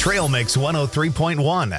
Trail Mix 103.1.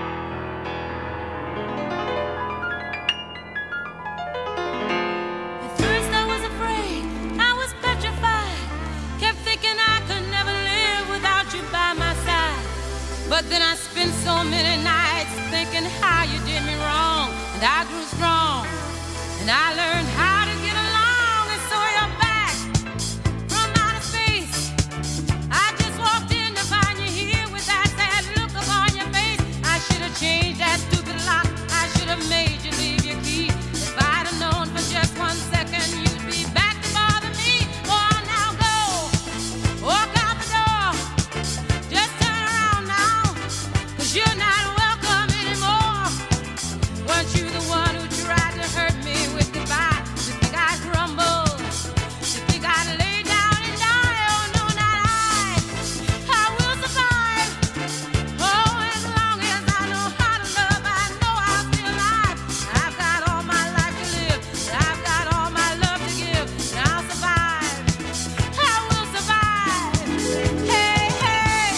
But then I spent so many nights thinking how you did me wrong, and I grew strong, and I learned how to get along, and so you're back from outer space. I just walked in to find you here with that sad look upon your face. I should have changed that stupid lock. I should have made you leave your key. If I'd have known for just 1 second you'd be back to bother me. Go on now, go. Walk out the door. Just turn around now. You're not welcome anymore. Weren't you the one who tried to hurt me with goodbye? You think I'd crumble? You think I'd lay down and die? Oh no, not I will survive. Oh, as long as I know how to love, I know I'll be alive. I've got all my life to live, and I've got all my love to give, and I'll survive. I will survive. Hey, hey.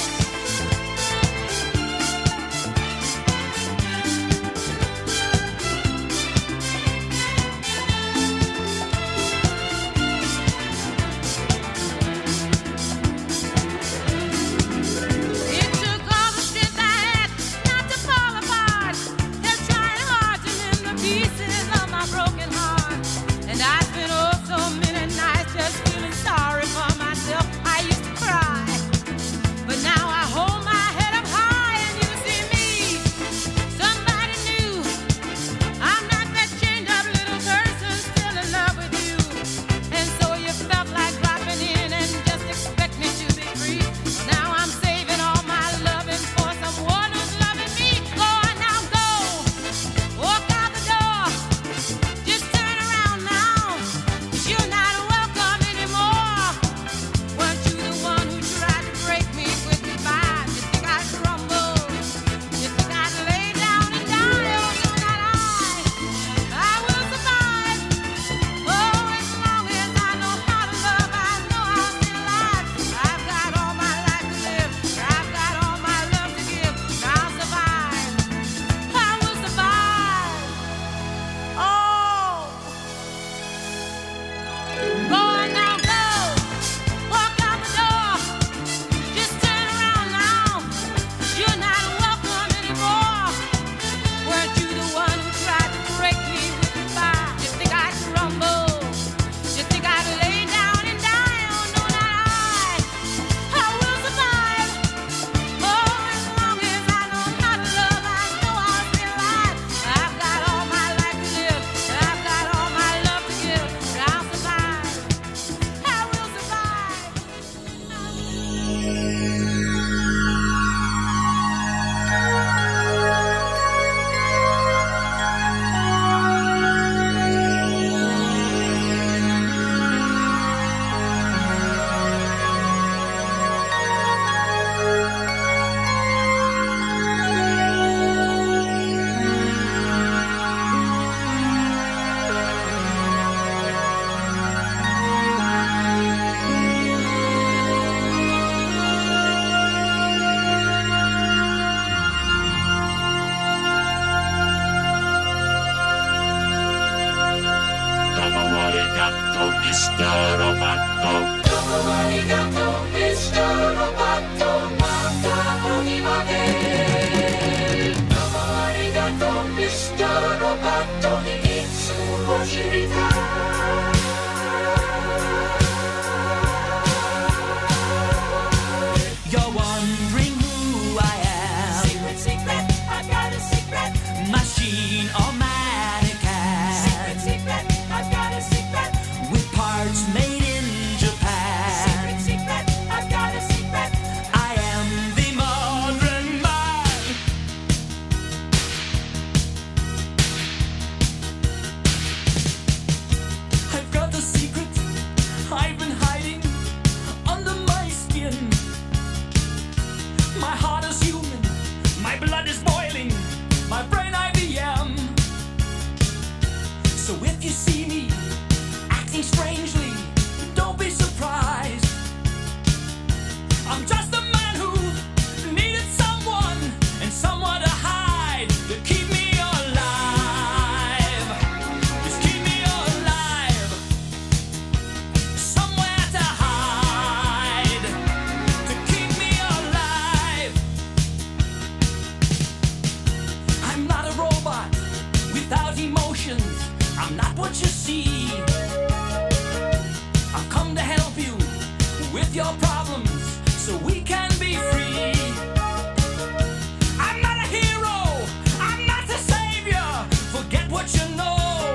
It took all the strength I had not to fall apart. They're trying hard to mend the pieces of my broken heart. And I spent oh so many nights just feeling sorry for myself. I used to cry, but now I hold my head up high and you see me, somebody new. I'm not that chained up little person still in love with you. And so you felt like dropping in and just expect me to be free. Now I'm saving all my loving for someone who's loving me. Go on now, go. Walk out the door. Just turn around now. 'Cause you're not welcome anymore. Weren't you the one who tried to break me with goodbye? You think I'd crumble? You think I'd lay down and die? Oh no, not I will survive. Oh, as long as I know how to love, I know I'll be alive. I've got all my life to live, I've got all my love to give, and I'll survive. I will survive. Oh, go on now, go. Walk out the door. Just turn around now. 'Cause you're not welcome anymore. Weren't you the one who tried to break me with goodbye? You think I'd crumble? You think I'd lay down and die? Oh no, not I will survive. Oh, as long as I know how to love, I know I'll be alive. I've got all my life to live, and I've got all my love to give, and I'll survive. I will survive. You're wondering who I am. Secret, secret, I've got a secret. Machine or mannequin. Secret, secret, I've got a secret. With parts made in Japan. Secret, secret, your problems so we can be free. I'm not a hero, I'm not a savior, forget what you know.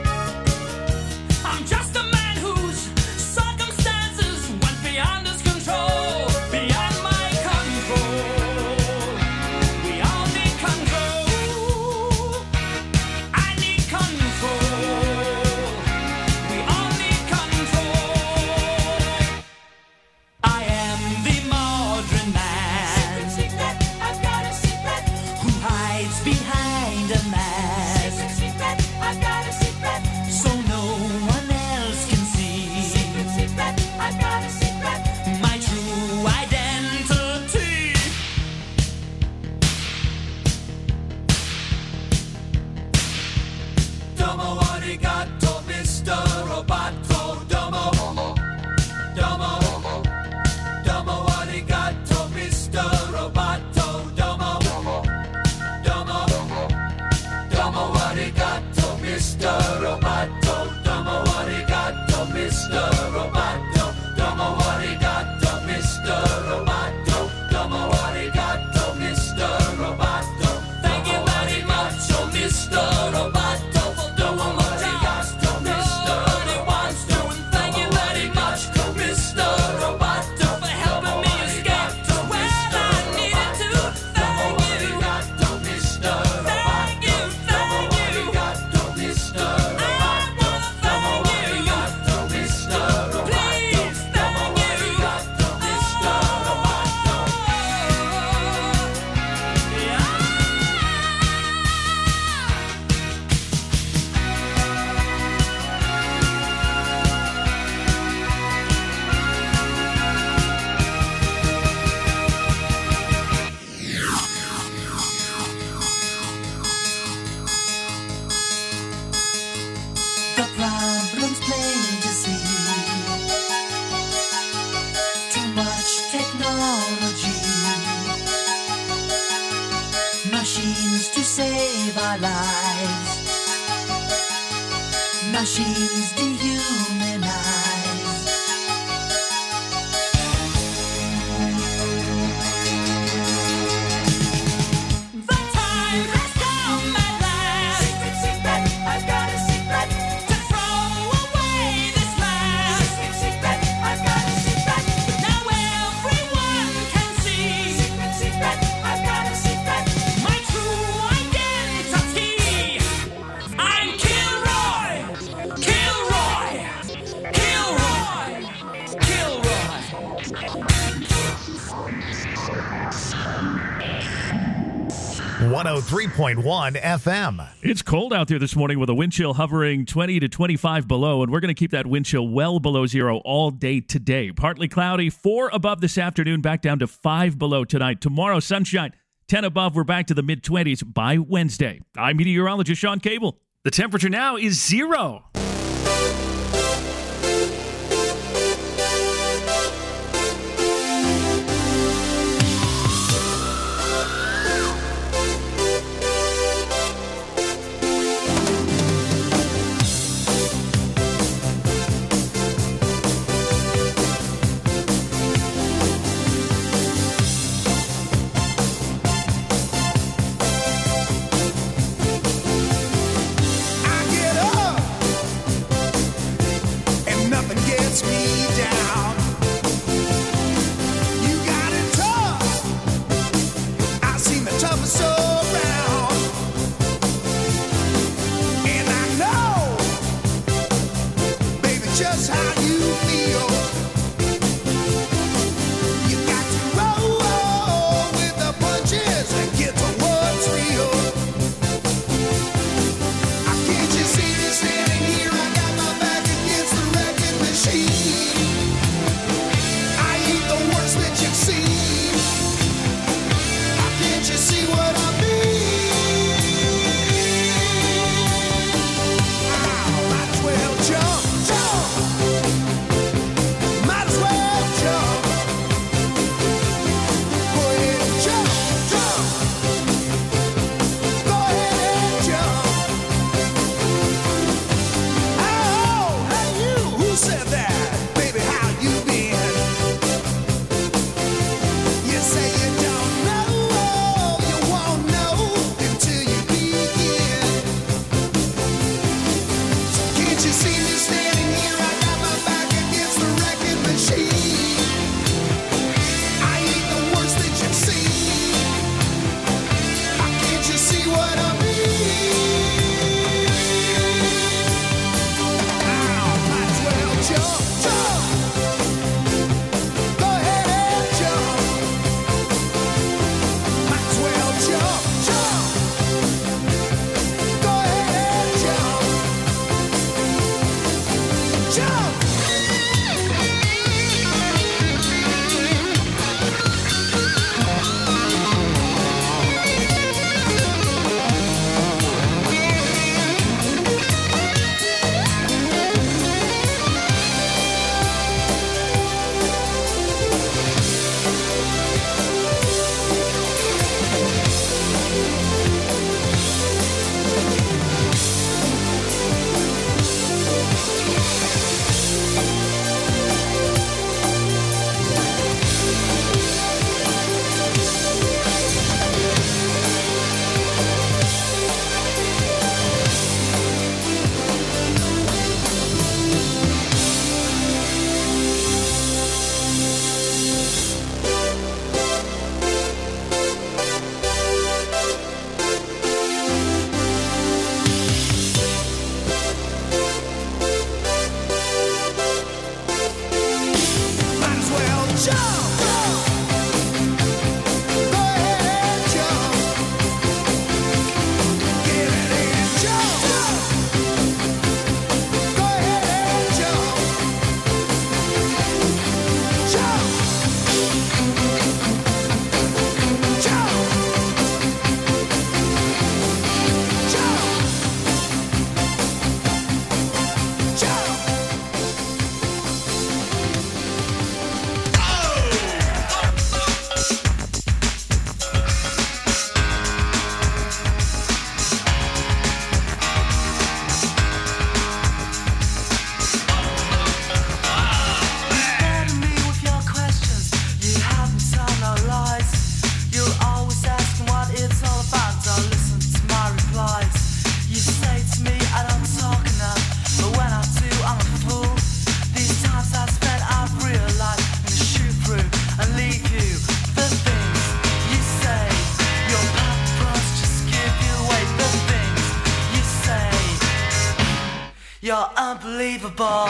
I'm just a man whose circumstances went beyond his control, beyond my control. We all need control. I need control. We all need control. I am the modern man. Secret, I've got a secret. Who hides behind a mask. Secret, I've got a secret. So no one else can see. Secret, I've got a secret. My true identity. Domo arigato, Mr. Roboto. Domo. Domo. Domo arigato, Mr. Roboto. Domo. Domo. Domo arigato, Mr. Roboto. Domo arigato, Mr. Roboto. Domo arigato, Mr. Roboto. Domo arigato, Mr. Roboto. Thank you very much, oh Mr. Roboto. Domo arigato, Mr. Roboto. Thank you very much, Mr. Roboto, for helping me escape to where I needed to. Thank you. Mr. Thank you, thank you. Mr. I wanna thank you. Mr. Please, thank you. Mr. The problem's plain to see. Too much technology. Machines to save our lives. Machines dehumanize. The time has come at last. Secret, I've got a secret. To throw away this mask. Secret, I've got a secret. But now everyone can see. Secret, I've got a secret. My true identity. I'm Kilroy. Kilroy. Kilroy. Kilroy. 103.1 FM. It's cold out there this morning with a wind chill hovering 20 to 25 below, and we're going to keep that wind chill well below zero all day today. Partly cloudy, 4 above this afternoon, back down to 5 below tonight. Tomorrow, sunshine, 10 above. We're back to the mid-20s by Wednesday. I'm meteorologist Sean Cable. The temperature now is 0. I get up unbelievable.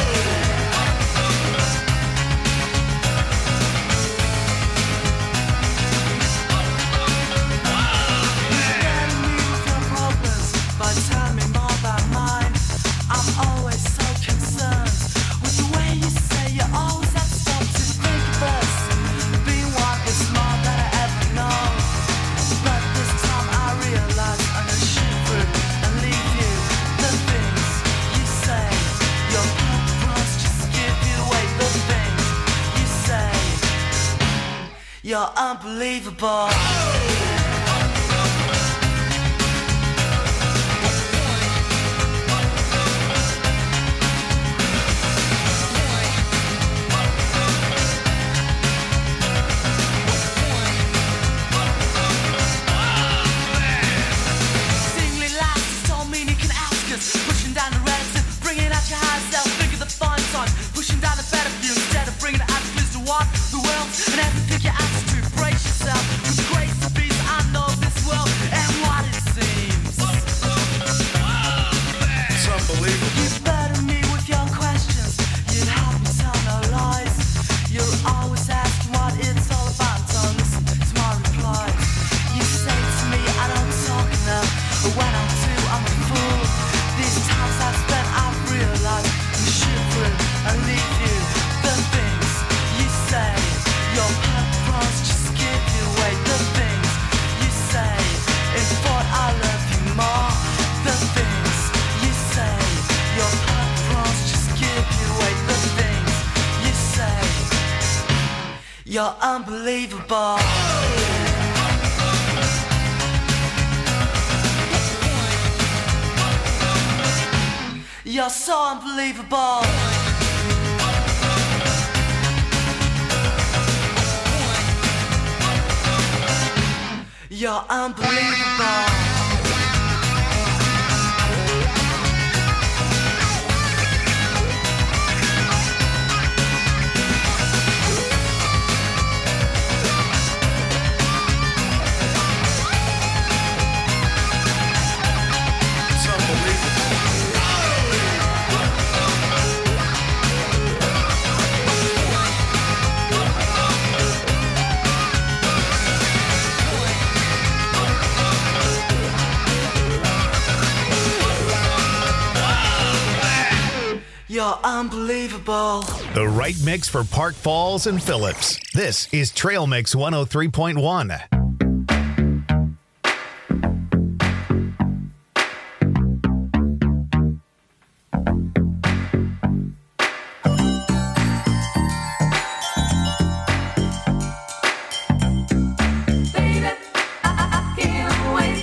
But tell me more about mine. I'm always so concerned with the way you say you always have stuff to think of us. Being one is more than I ever know. But this time I realize I'm gonna shoot through and leave you. The things you say, your purpose just give you away. The things you say, you're unbelievable. Pushing down the reds and bringing out your high self. Figure the fun on pushing down the better view instead of bringing the attitudes to walk the world and have to pick your attitude. Brace yourself with the grace of peace. I know this world and what it seems. It's unbelievable. You burden me with your questions. You'd help me tell no lies. You're always asking what it's all about. Don't listen to my replies. You say to me I don't talk enough, but when I do I'm a fool. These times I've spent, I've realized you shoot through and leave you. The things you say, your purpose just give you away. The things you say, in thought I love you more. The things you say, your purpose just give you away. The things you say, you're unbelievable. You're so unbelievable. You're unbelievable. It's unbelievable. You're unbelievable. The right mix for Park Falls and Phillips. This is Trail Mix 103.1. Baby, I can't wait.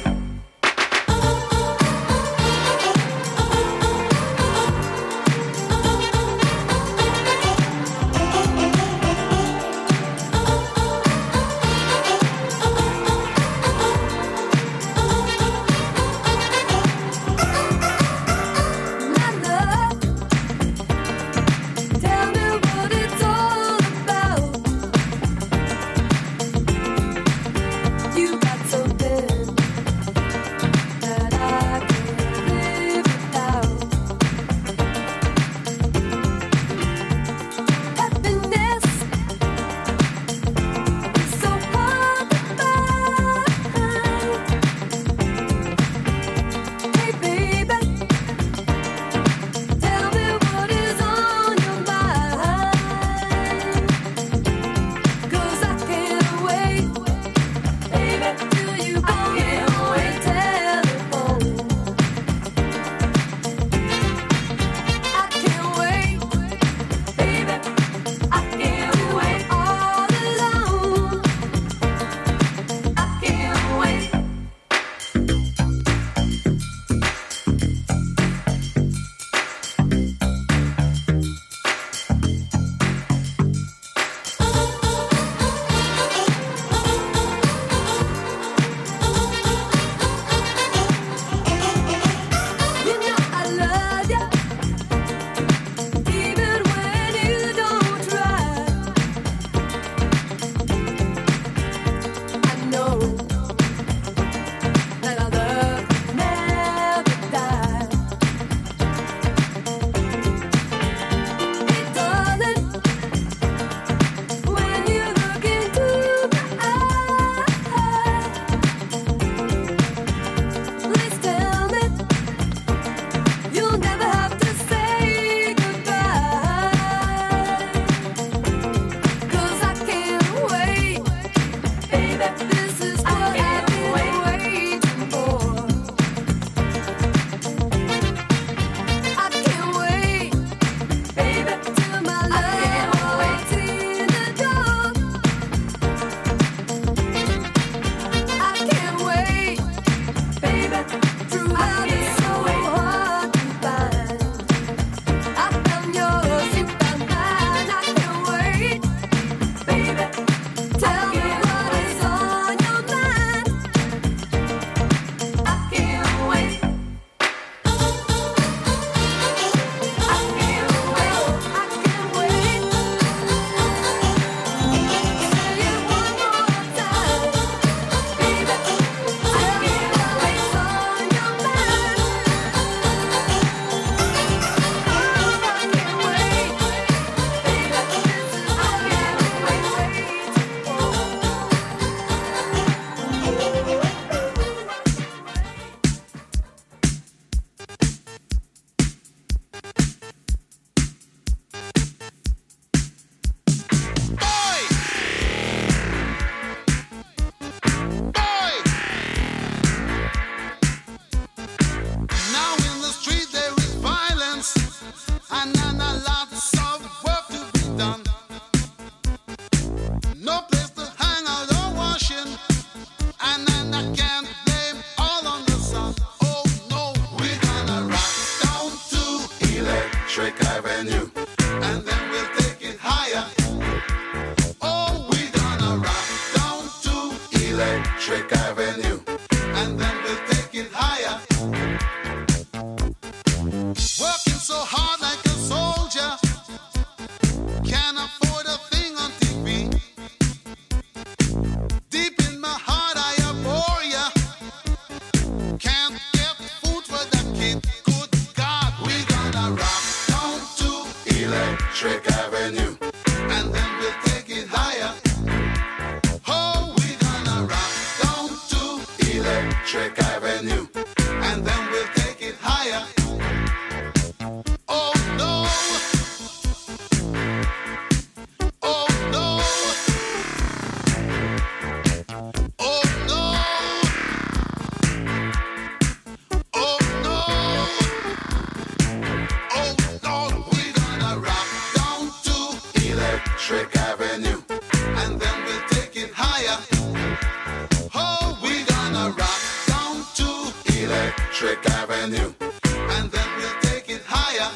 Electric Avenue. And then we'll take it higher. Oh, we gonna rock down to Electric Avenue. And then we'll take it higher.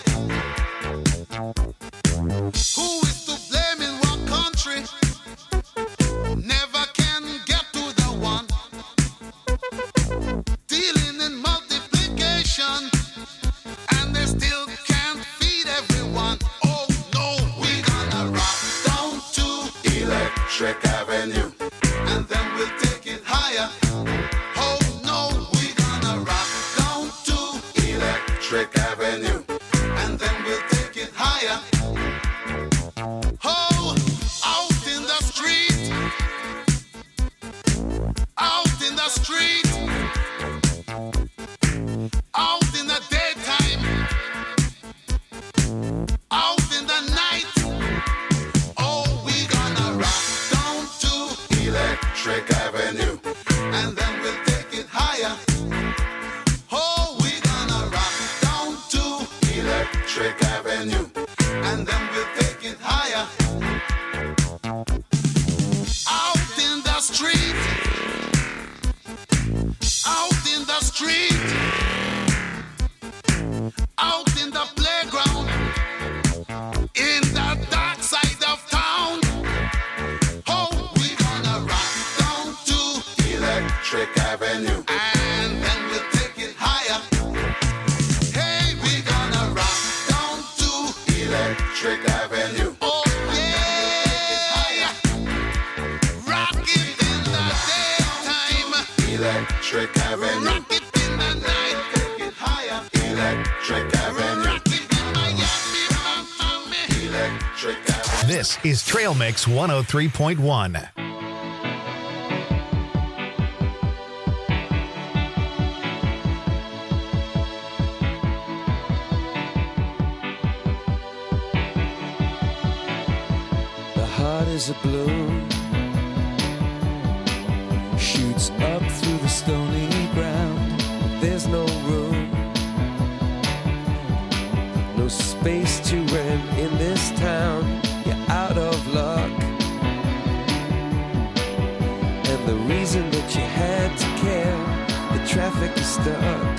Who is to blame in what country? Never can get to the one. Dealing in multiplication, and they still can't feed everyone. Oh no, we gonna rock down to Electric Avenue, and then we'll take it higher. Oh no, we gonna rock down to Electric Avenue, and then we'll take it higher. Oh, out in the street, out in the street, out in the daytime, out in the night. Oh, we gonna rock down to Electric Avenue, and then we'll take it higher. Oh, we gonna rock down to Electric Avenue, and then we'll take it higher. Out in the street, out in the street, out in the playground, in the dark side of town. Oh, we gonna rock down to Electric Avenue, and then we'll take it higher. Hey, we gonna rock down to Electric Avenue. Oh yeah, rock it in the daytime, Electric Avenue. Rock it in the night, take it higher, Electric Avenue. Rock it in Miami, Miami, Electric Avenue. This is Trail Mix 103.1. The heart is a balloon, shoots up through the stony ground. There's no room, no space to rent in this town. You're out of luck, and the reason that you had to care, the traffic is stuck,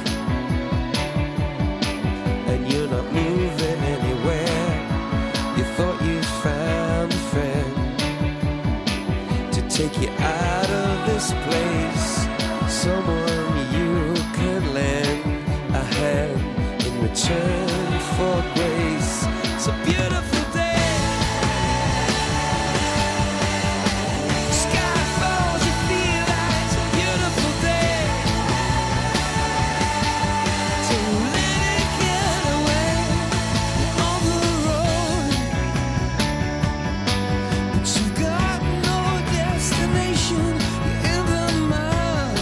and you're not moving anywhere. You thought you found a friend to take you out of this place, someone you can lend a hand in return for grace. It's a beautiful day. Sky falls, you feel like it's a beautiful day. So let it get away on the road, but you've got no destination. You're in the mud,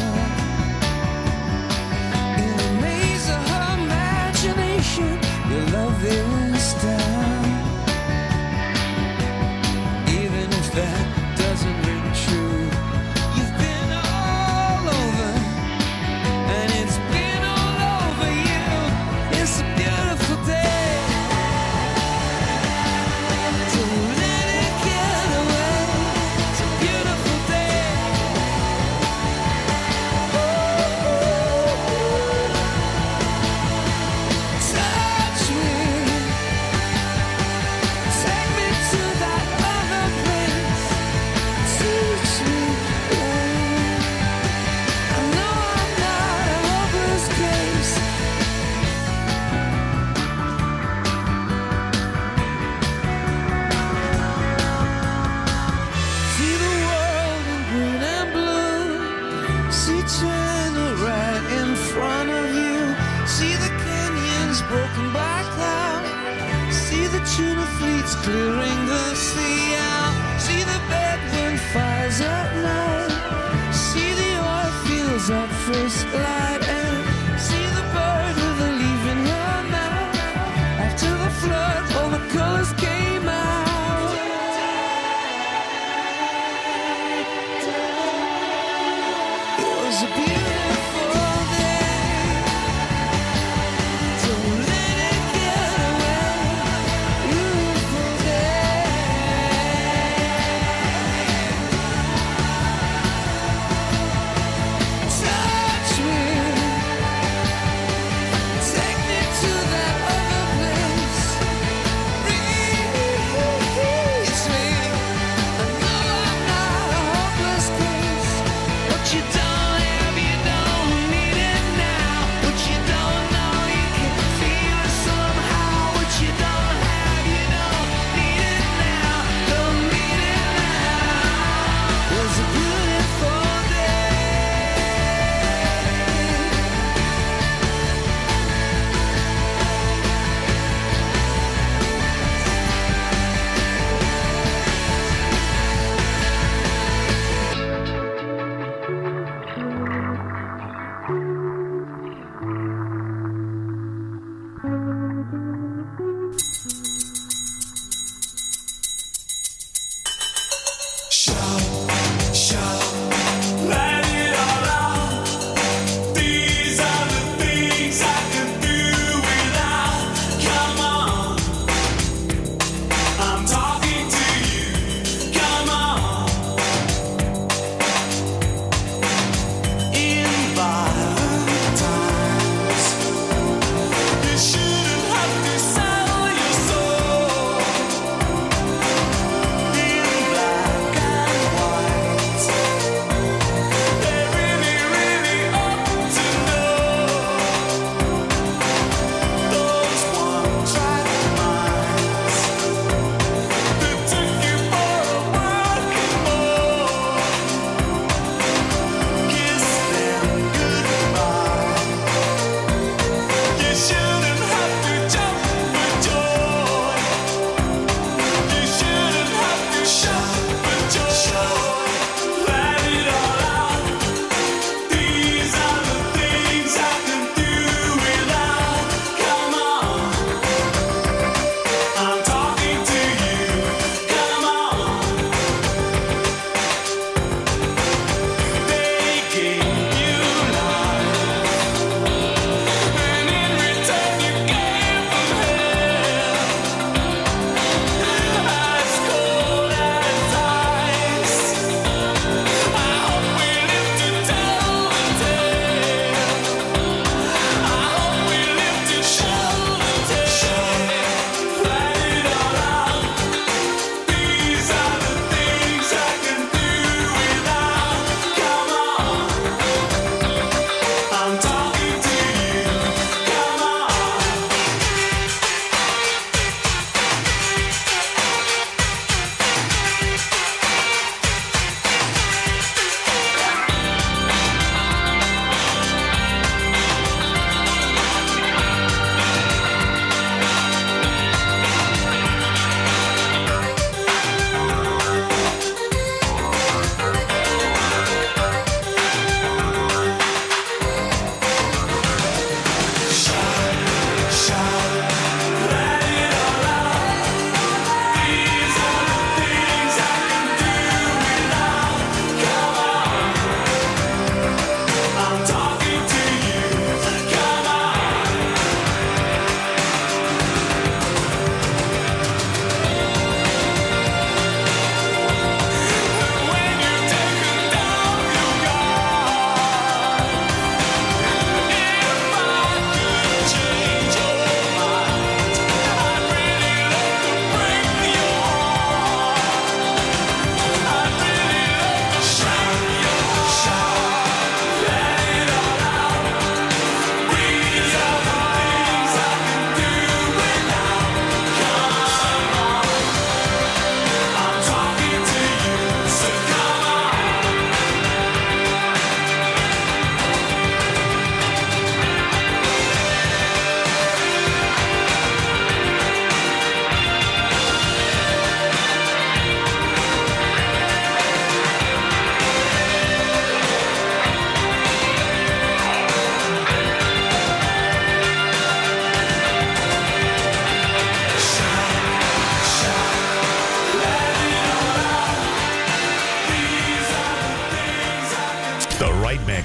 in a maze of her imagination. Your love is down, even if that doesn't ring true. You've been all over, and it's been all over you. It's a beautiful day. So let it get away. It's a beautiful day. Touch me, take me to that other place. Teach me, I know I'm not a hopeless case. See the world in green and blue. See China right in front of you. See the canyons broken by cloud. See the tuna fleets clearing the sea out. See the bedroom fires at night. See the oil fields at first light. And see the bird with a leaf in her mouth. After the flood, all the colors came out. It was a beautiful day. So let it get away. Beautiful day.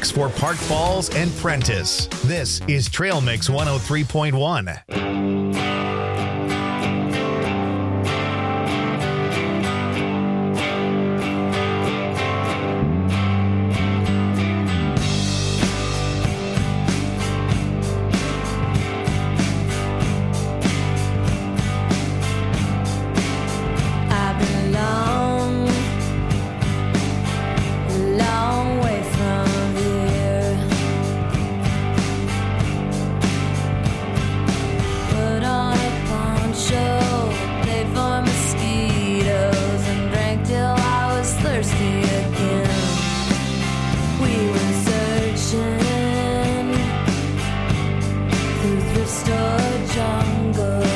mix for Park Falls and Prentice. This is Trail Mix 103.1. I've been long, long way from here. Put on a poncho, played for mosquitoes, and drank till I was thirsty again. We were searching through thrift store jungles.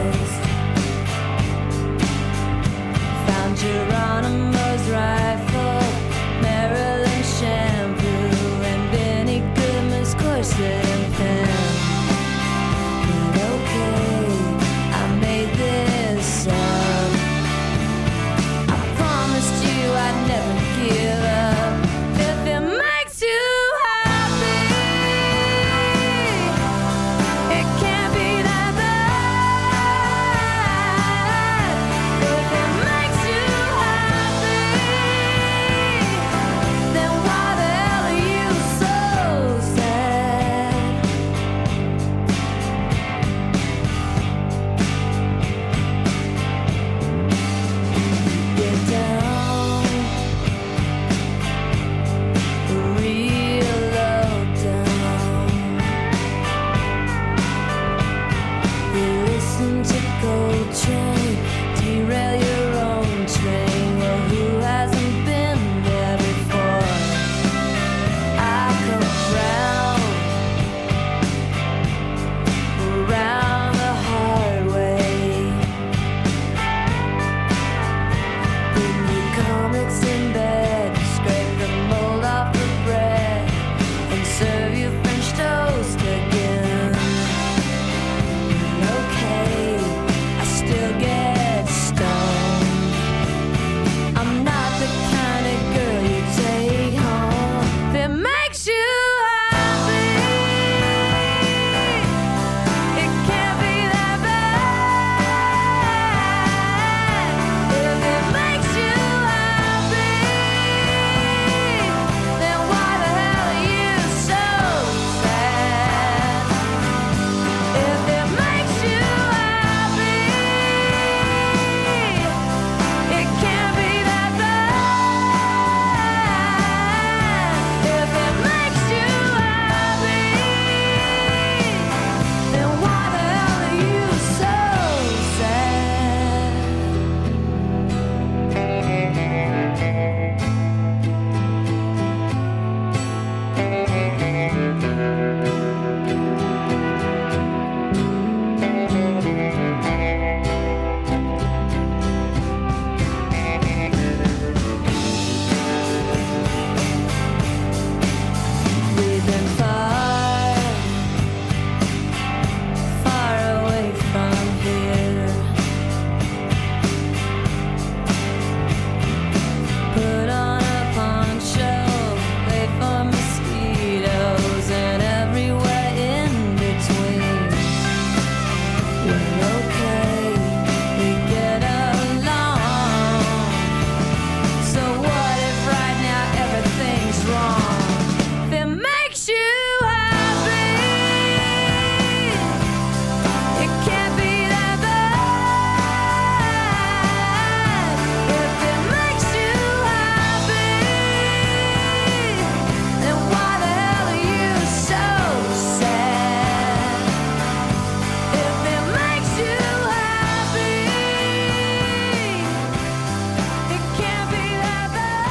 Found Geronimo's rifle, Maryland shampoo, and Benny Goodman's corset and pen. But okay, I made this up. I promised you I'd never give up. If it makes you happy, it can't be that bad. If it makes you happy, then why the hell are you so sad? Get down, real low down. You listen to Coltrane, derail your own train. Well, who hasn't been there before? I come round the hard way. Bring the comics in bed, scrape the mold off the bread, and serve you French toast again. Okay, I still get stoned. I'm not the kind of girl you take home. If it makes you happy, it can't be that bad. If it makes you happy, then why the hell are you so sad? If it makes you happy, it can't be that bad. If it makes you happy, then why the hell are you so sad? We've been far, far away from here. Put on a poncho, wait for mosquitoes, and everywhere in between. Well, okay, we get along. So what if right now everything's wrong? If it makes you happy, it can't be that bad. If it makes you happy, then why the hell are you so sad? If it makes you happy, it can't be that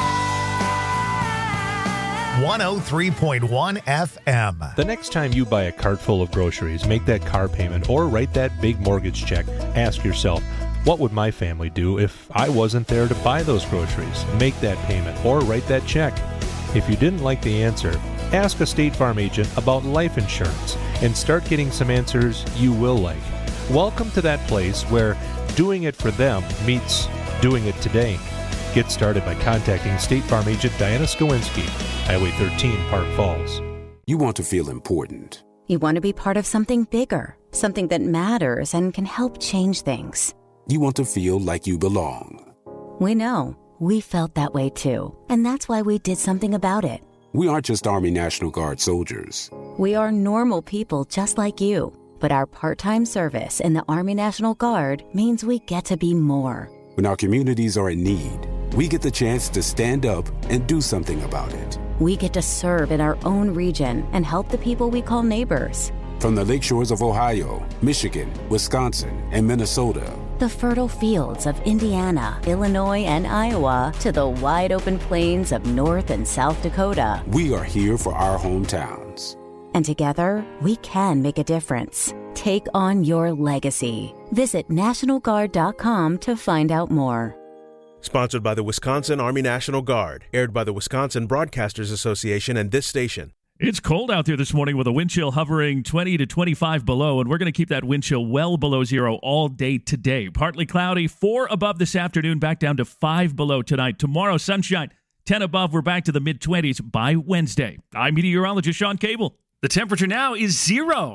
bad. 103.1 FM. The next time you buy a cart full of groceries, make that car payment, or write that big mortgage check, ask yourself, what would my family do if I wasn't there to buy those groceries, make that payment, or write that check? If you didn't like the answer, ask a State Farm agent about life insurance and start getting some answers you will like. Welcome to that place where doing it for them meets doing it today. Get started by contacting State Farm agent Diana Skowinski, Highway 13, Park Falls. You want to feel important. You want to be part of something bigger, something that matters and can help change things. You want to feel like you belong. We know. We felt that way too. And that's why we did something about it. We aren't just Army National Guard soldiers. We are normal people just like you. But our part-time service in the Army National Guard means we get to be more. When our communities are in need, we get the chance to stand up and do something about it. We get to serve in our own region and help the people we call neighbors. From the lake shores of Ohio, Michigan, Wisconsin, and Minnesota, the fertile fields of Indiana, Illinois, and Iowa, to the wide open plains of North and South Dakota, we are here for our hometowns. And together, we can make a difference. Take on your legacy. Visit NationalGuard.com to find out more. Sponsored by the Wisconsin Army National Guard. Aired by the Wisconsin Broadcasters Association and this station. It's cold out there this morning with a wind chill hovering 20 to 25 below, and we're going to keep that wind chill well below zero all day today. Partly cloudy, 4 above this afternoon, back down to 5 below tonight. Tomorrow, sunshine, 10 above. We're back to the mid-20s by Wednesday. I'm meteorologist Sean Cable. The temperature now is 0.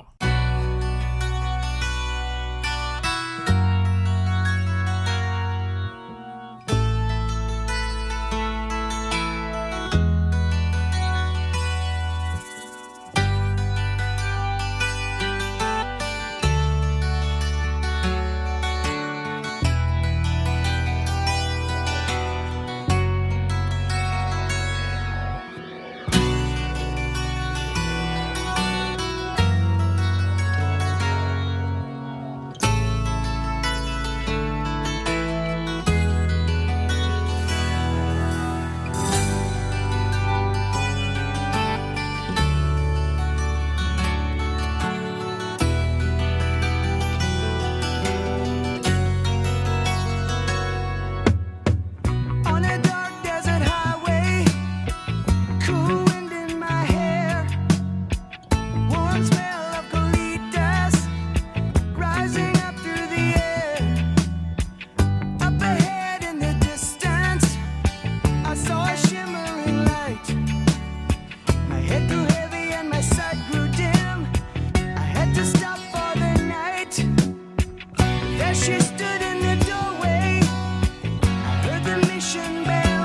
On a dark desert highway, cool wind in my hair, warm smell of colitas rising up through the air. Up ahead in the distance, I saw a shimmering light. My head grew heavy and my sight grew dim. I had to stop for the night. There she stood in the doorway. Heard the mission bell.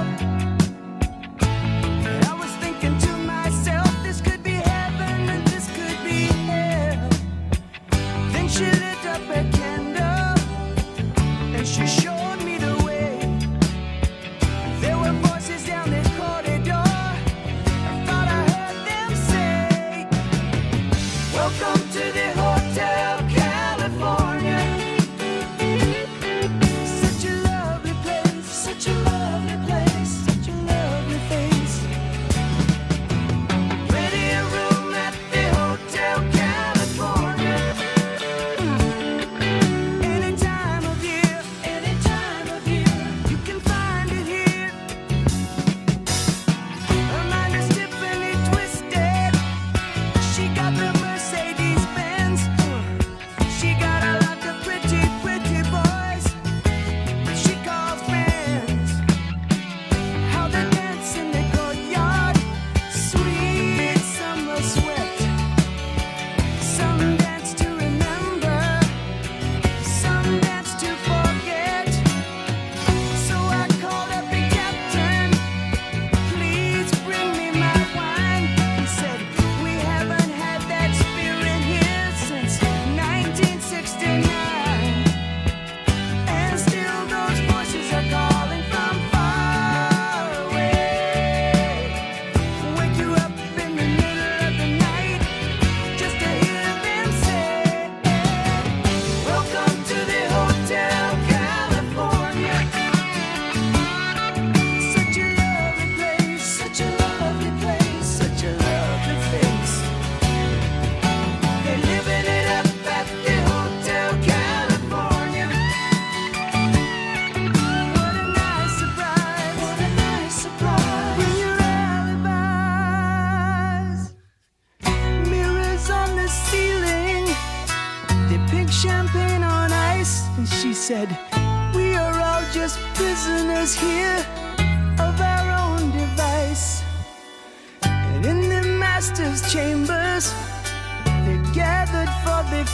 And I was thinking to myself, this could be heaven and this could be hell. Then she lit up a candle and she showed me the way. There were voices down the corridor. I thought I heard them say, welcome to the Hotel California. Such a lovely place, such a lovely place.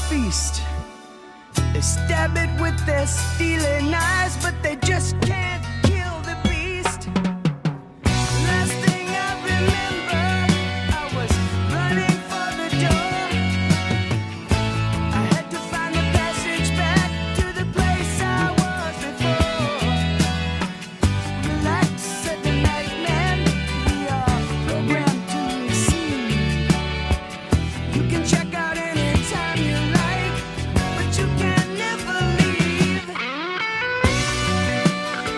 feast. They stab it with their steely knives, but they just can't kill the beast. Last thing I remember, I was running for the door. I had to find the passage back to the place I was before. Relax, said the night man, we are programmed to receive. You can check out anytime you like, but you can never leave.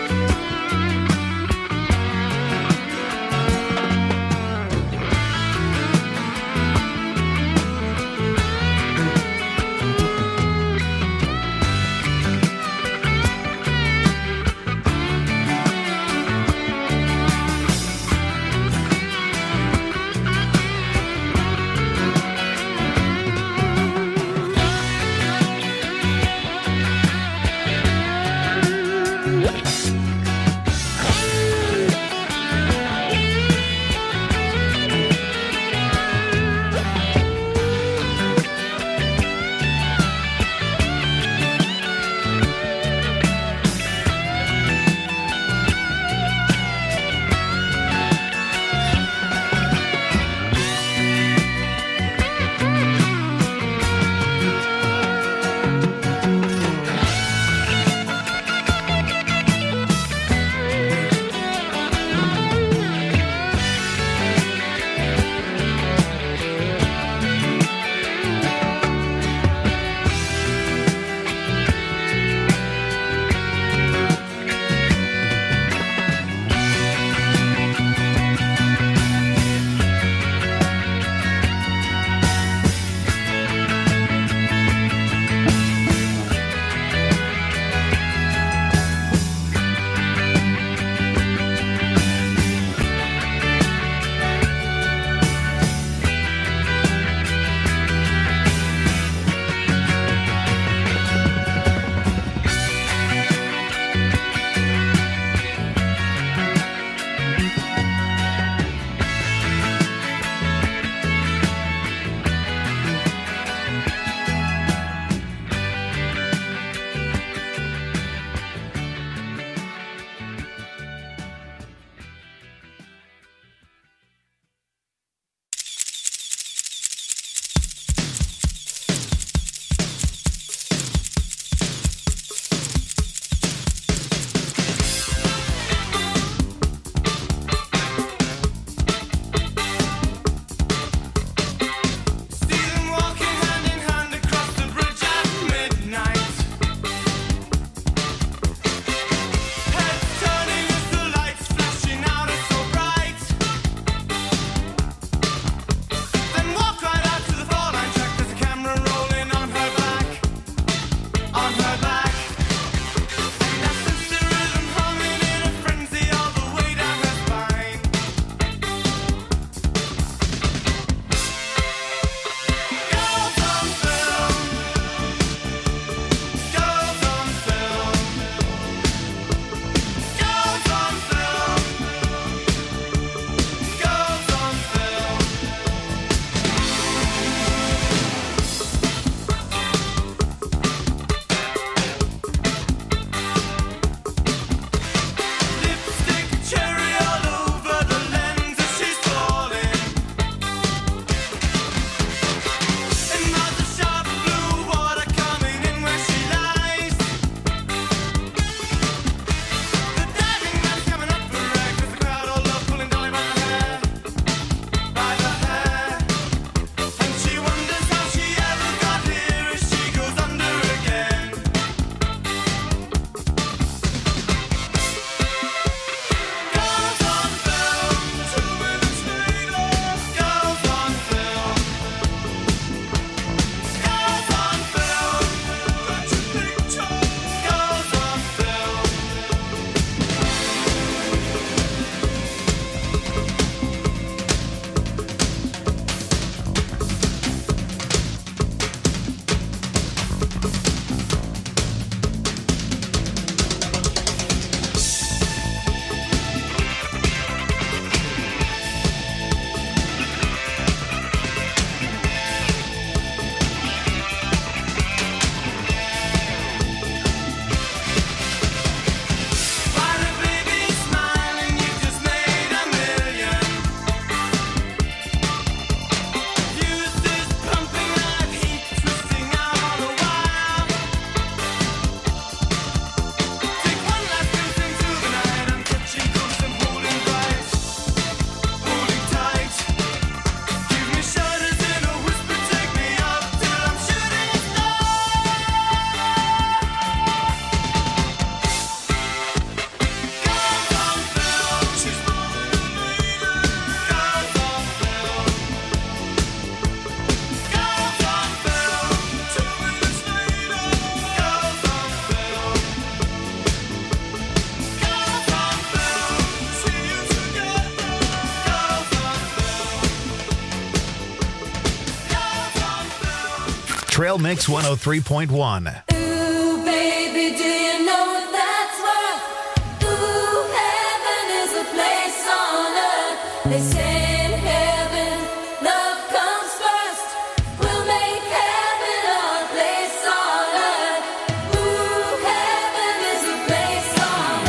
Trail Mix 103.1. Ooh, baby, do you know what that's worth? Ooh, heaven is a place on earth. They say in heaven, love comes first. We'll make heaven our place on earth. Ooh, heaven is a place on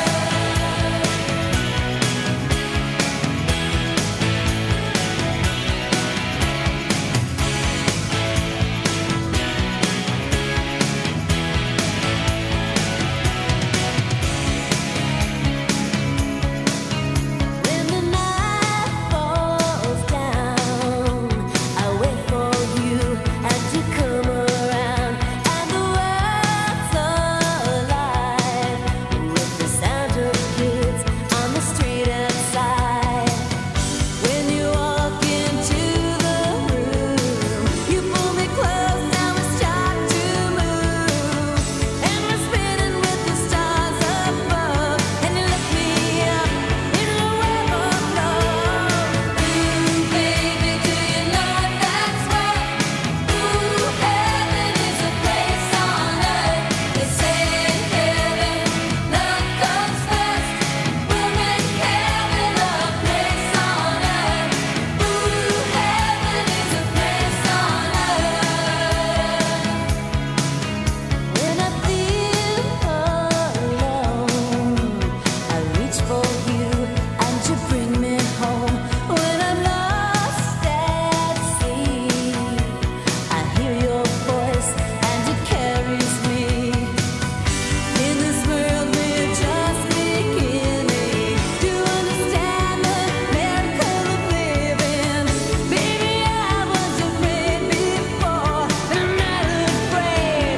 When the night falls down, I wait for you and you come around, and the world's alive with the sound of kids on the street outside. When you walk into the room, you pull me close and we start to move, and we're spinning with the stars above, and you lift me up in a web of love. Ooh, baby, do you know what that's worth? Ooh, heaven is a place on earth. They say in heaven, love comes first. We'll make heaven a place on earth. Ooh, heaven is a place on earth. When I feel alone, I reach for you and you bring me home. When I'm lost at sea, I hear your voice and it carries me. In this world we're just beginning to understand the miracle of living. Baby, I was afraid before, and I'm not afraid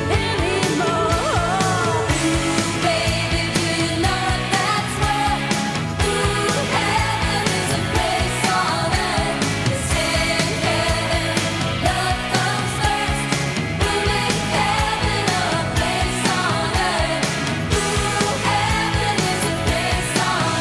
anymore. Baby, do you know what that's worth? Ooh, heaven is a place on earth. They say in heaven, love comes first. We'll make heaven a place on earth. Ooh, heaven is a place on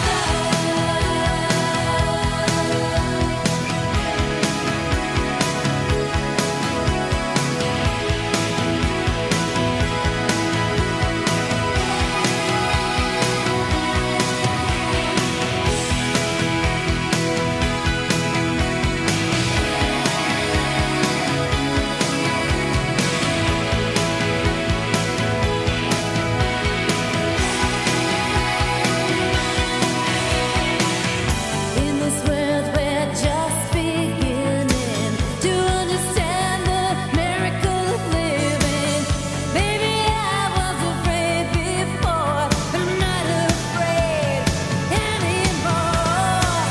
In this world we're just beginning to understand the miracle of living. Baby, I was afraid before, but I'm not afraid anymore.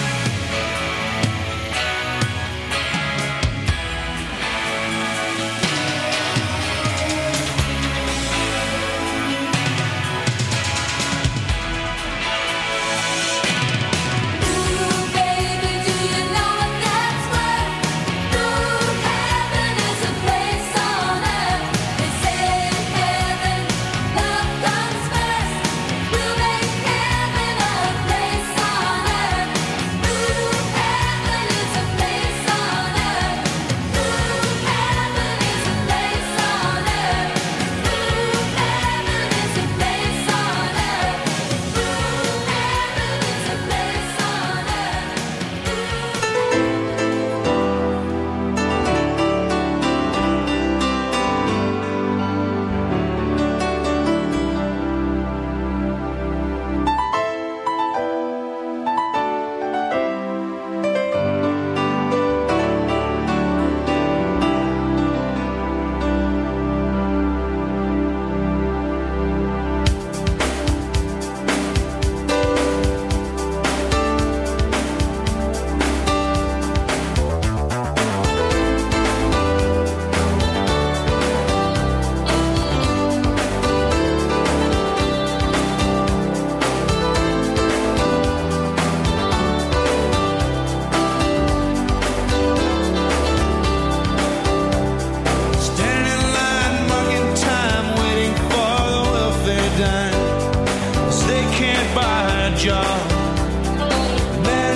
Ooh, baby, do you know what that's worth? Ooh, heaven is a place on earth. They say in heaven, love comes first. We'll make heaven a place on earth. Ooh, heaven is a place on earth. Ooh, heaven is a place on earth. Ooh, heaven is a place on earth. Ooh, heaven is a place on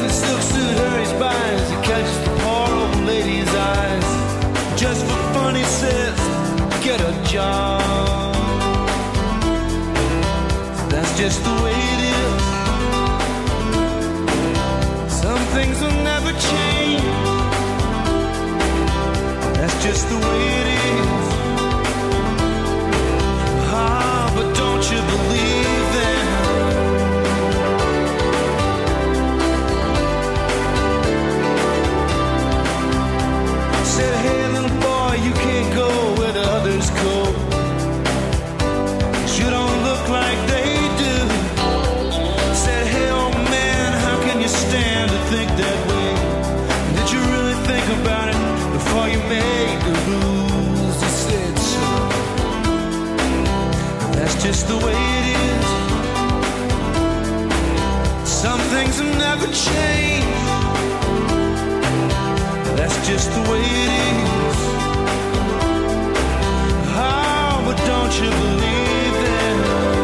just for funny just the way it is. Ah, but don't you believe them? Said, hey little boy, you can't go where the others go. 'Cause you don't look like they do. Said, hey old man, how can you stand to think that way? Did you really think about it before you made the rules? He said so. That's just the way it is. Some things will never change. That's just the way it is. Oh, but don't you believe them?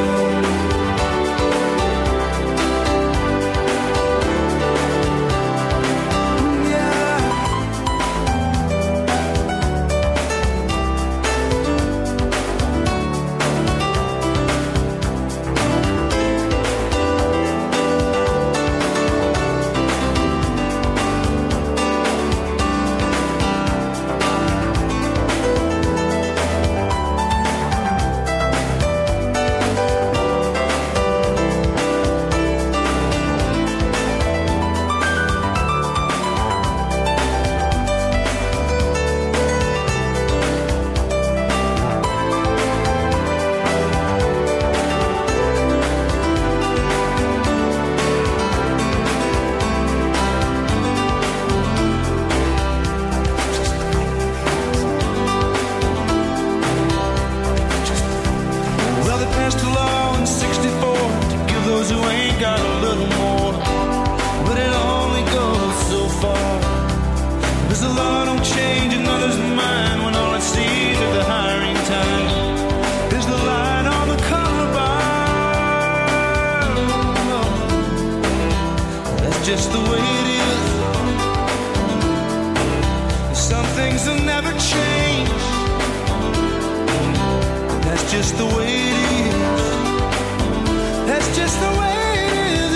Just the way it is. Some things will never change. That's just the way it is. That's just the way it is.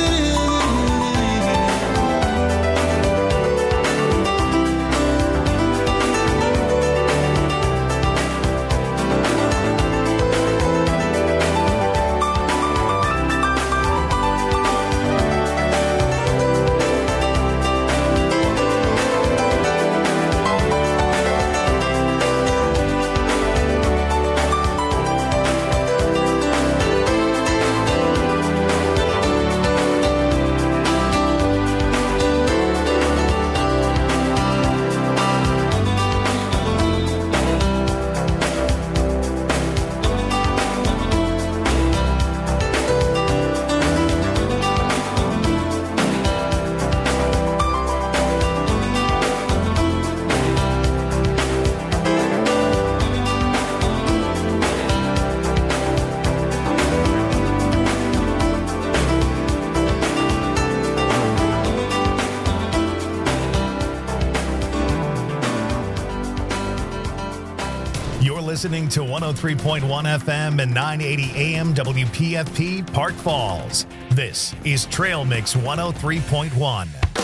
Listening to 103.1 FM and 980 AM WPFP Park Falls. This is Trail Mix 103.1.